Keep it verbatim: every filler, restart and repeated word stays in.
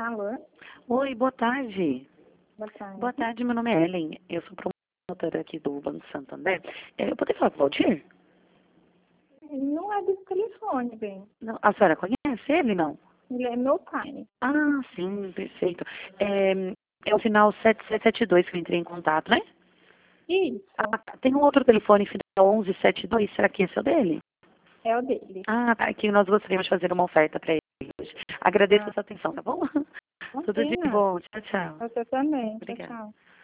Alô? Oi, boa tarde. Boa tarde. Boa tarde, meu nome é Ellen. Eu sou promotora aqui do Banco Santander. É, eu poderia falar com o Valdir? Ele não é desse telefone, bem. Não, a senhora conhece ele, não? Ele é meu pai. Ah, sim, perfeito. É, é o final sete sete sete dois que eu entrei em contato, né? Isso, Ah, tem um outro telefone, final onze setenta e dois. Será que esse é o dele? é o dele. Ah, tá. Aqui nós gostaríamos de fazer uma oferta para ele hoje. Agradeço Ah, a sua atenção, tá bom? Tudo de imagina. bom. Tchau, tchau. Você também. Tchau, Obrigada. tchau.